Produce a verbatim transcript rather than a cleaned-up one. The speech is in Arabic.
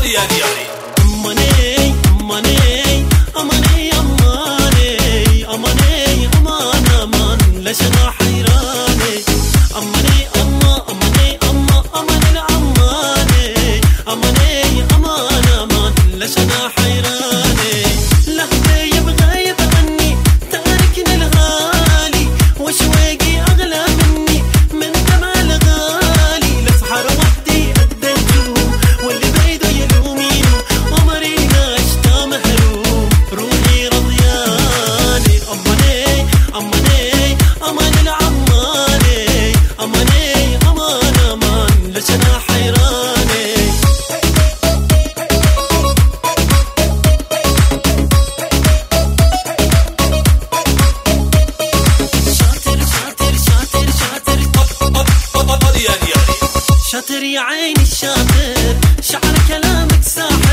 يعني يعني أماني أماني أماني أماني أماني أمان أمان ليش أنا حيراني أماني أما أماني أما أمان الأماني أماني أمان أمان ليش أنا حيراني لهفي يبغى يبغني تاركني الغالي وشويقي أغلى مني من جمال غالي لسحر وحدي قد النجوم واللي بيده يلومينه عمري ناشتا محروم روحي رضياني أماني أماني أمان العماني أماني أمان أمان ليش أنا حيراني شاطر يا عيني الشاطر شعر كلامك ساحر